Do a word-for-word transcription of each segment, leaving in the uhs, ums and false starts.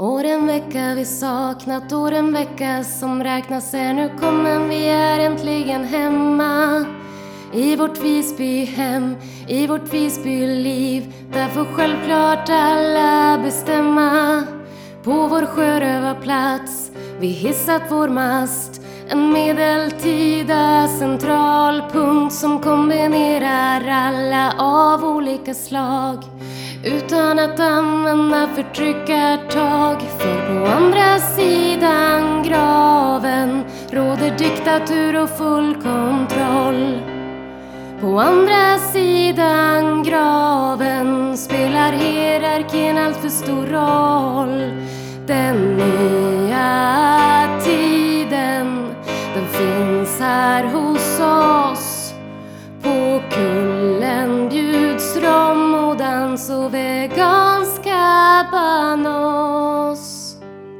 År en vecka vi saknat, år en vecka som räknas är nu kommen. Vi är äntligen hemma i vårt Visby-hem, i vårt Visby-liv. Där får självklart alla bestämma. På vår sjörövarplats vi hissat vår mast, en medeltida centralpunkt som kombinerar alla av olika slag utan att använda förtryckartag. För på andra sidan graven råder diktatur och full kontroll. På andra sidan graven spelar hierarkin allt för stor roll. Den nya tiden, den finns här hos oss. På kullen bjuds rom och dans och veganska banos.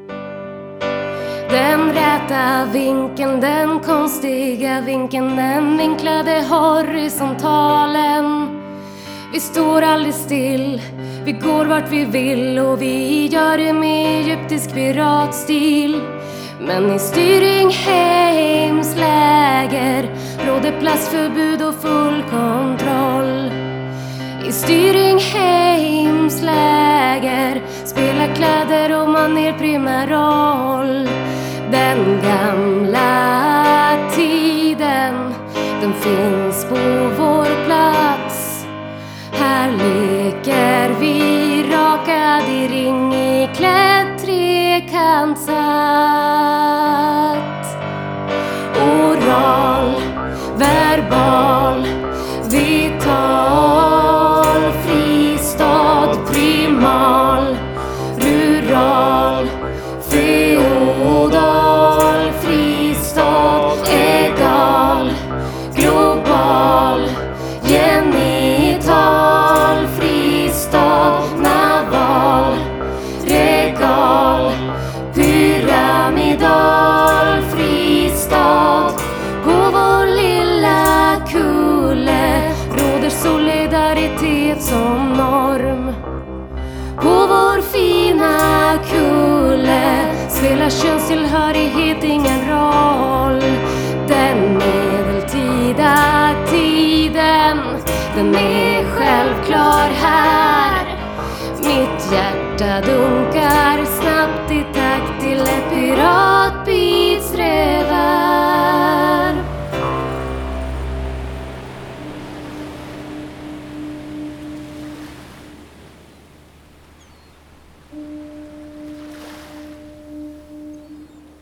Den räta vinkeln, den konstiga vinkeln, den vinklade horisontalen. Vi står aldrig still, vi går vart vi vill och vi gör det med egyptisk piratstil. Men i Styringheims läger råder plastförbud och full kontroll. I Styringheims läger spelar kläder och manér primär roll. Den gamla tiden, den finns på vår plats. Här leker vi rakad i ring i klädd trekantshatt. Oral, verbal, vital, fristad, primal, rural, feodal, fristad, egal, global, genital, fristad, naval, regal, pyramidal, fristad. På vår lilla kulle råder solidaritet som norm. På vår fina kulle spelar könstillhörighet ingen roll. Den medeltida tiden, den är självklar här. Mitt hjärta dunkar snabbt i takt till ett piratbeats.